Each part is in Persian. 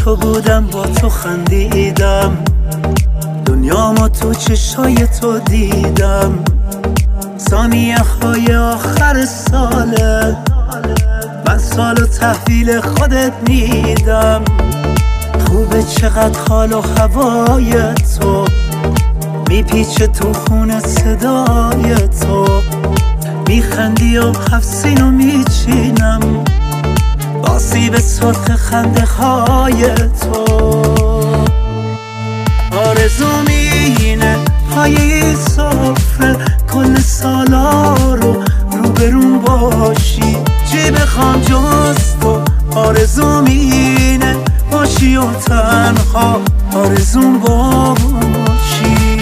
تو بودم، با تو خندیدم، دنیامو تو چشای تو دیدم. ثانیه های آخر ساله، من سالو تحویل خودت میدم. خوبه چقدر حال و هوای تو، میپیچه تو خونه صدای تو. میخندی و هفسینو میچینم، آسیب سرخ خنده های تو. آرزوم اینه پای سفره کل سالا رو روبرون باشی، چی بخوام جز تو. آرزوم اینه باشی و تنها آرزوم باشی.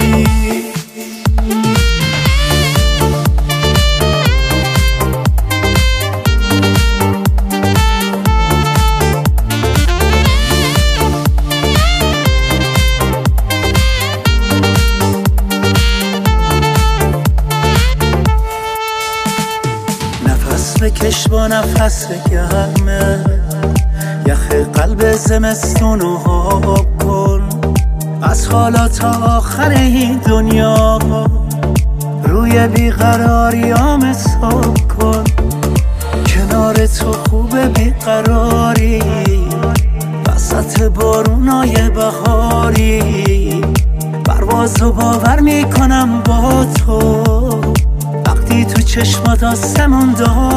بکش با نفس گرمه، یخ قلب زمستونو آب کن. از حالا تا آخر این دنیا روی بیقراریام حساب کن. کنار تو خوبه بیقراری، وسط بارونای بهاری. پروازو باور میکنم با تو، وقتی تو چشمات آسمون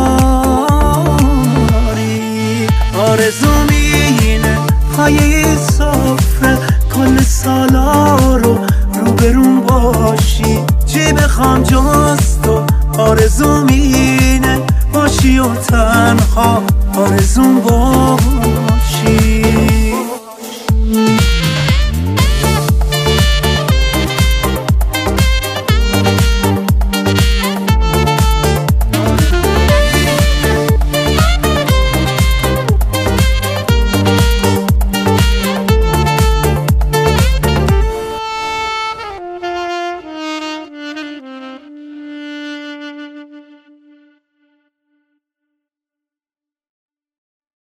داری. آرزوم اینه پای سفره کل سالا رو روبرون باشی، چی بخوام جز تو. آرزوم اینه باشی و تنها آرزوم باشی.